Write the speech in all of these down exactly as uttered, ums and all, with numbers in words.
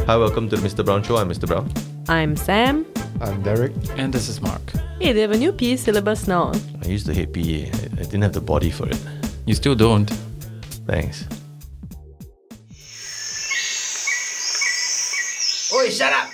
Hi, welcome to the Mister Brown Show. I'm Mister Brown. I'm Sam. I'm Derek. And this is Mark. Hey, they have a new P E syllabus now. I used to hate P E. I, I didn't have the body for it. You still don't. Thanks. Oi, shut up!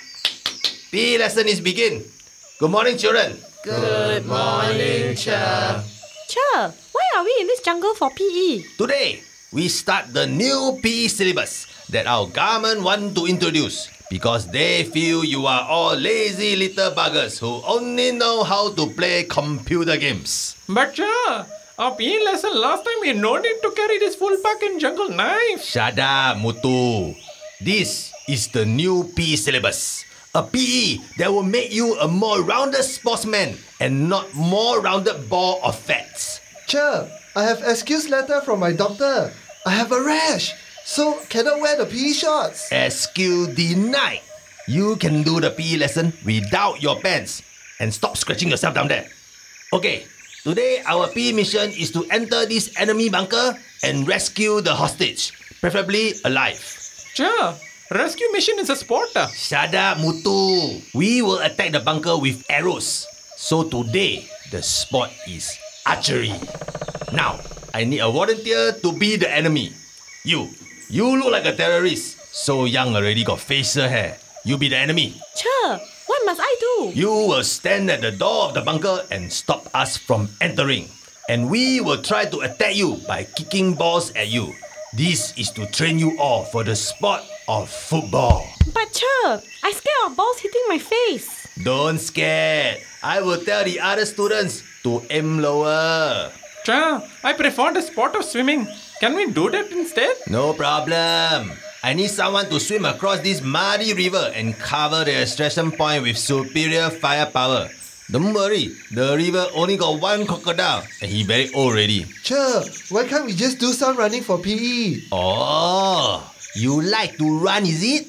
P E lesson is begin. Good morning, children. Good morning, Cha. Cha, why are we in this jungle for P E? Today, we start the new P E syllabus that our government want to introduce because they feel you are all lazy little buggers who only know how to play computer games. But Cha, our P E lesson last time we no need to carry this full pack and jungle knife. Shut up, Mutu. This is the new P E syllabus. A P E that will make you a more rounded sportsman and not more rounded ball of fats. Cha, I have excuse letter from my doctor. I have a rash, so cannot wear the P E shorts. Excuse denied. You can do the P E lesson without your pants and stop scratching yourself down there. Okay, today our P E mission is to enter this enemy bunker and rescue the hostage, preferably alive. Cha, rescue mission is a sport. ah. Shut up, Mutu. We will attack the bunker with arrows. So today, the sport is archery. Now, I need a volunteer to be the enemy. You, you look like a terrorist. So young already got facial hair. You be the enemy. Cha, what must I do? You will stand at the door of the bunker and stop us from entering. And we will try to attack you by kicking balls at you. This is to train you all for the sport of football. But Cha, I scared of balls hitting my face. Don't scare. I will tell the other students to aim lower. Cha, I prefer the sport of swimming. Can we do that instead? No problem. I need someone to swim across this muddy river and cover the extraction point with superior firepower. Don't worry, the river only got one crocodile and he very old already. Cha, why can't we just do some running for P E? Oh, you like to run, is it?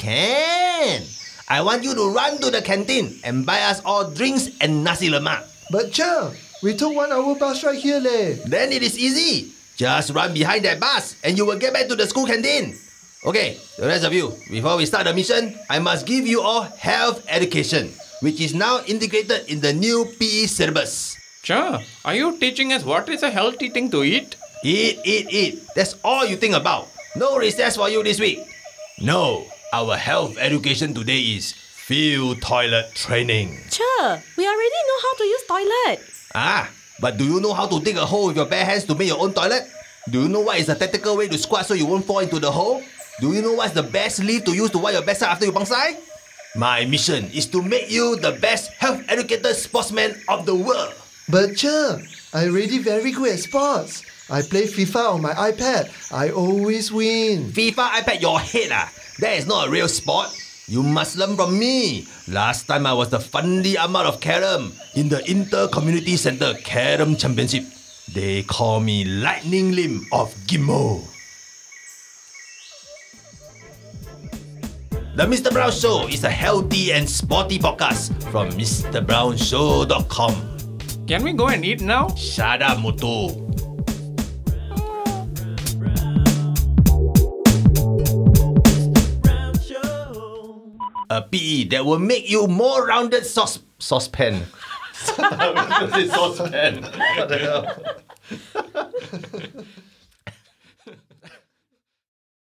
Can. I want you to run to the canteen and buy us all drinks and nasi lemak. But Cha, we took one hour bus right here leh. Then it is easy. Just run behind that bus and you will get back to the school canteen. Okay, the rest of you, before we start the mission, I must give you all health education, which is now integrated in the new P E syllabus. Cha, are you teaching us what is a healthy thing to eat? Eat, eat, eat. That's all you think about. No recess for you this week. No, our health education today is field toilet training. Cha, we already know how to use toilet. Ah, but do you know how to dig a hole with your bare hands to make your own toilet? Do you know what is the tactical way to squat so you won't fall into the hole? Do you know what's the best leaf to use to wipe your backside after you bangsai? My mission is to make you the best health-educated sportsman of the world. But Cha, I already very good at sports. I play FIFA on my iPad. I always win. FIFA iPad your head ah. That is not a real sport. You must learn from me. Last time I was the Fandi Ahmad of Carrom in the Inter-Community Centre Carrom Championship. They call me Lightning Lim of Gimmo. The Mister Brown Show is a healthy and sporty podcast from Mister Brown Show dot com. Can we go and eat now? Shut up, Mutu. A P E that will make you more rounded sauce saucepan. I was going to say saucepan. What the hell?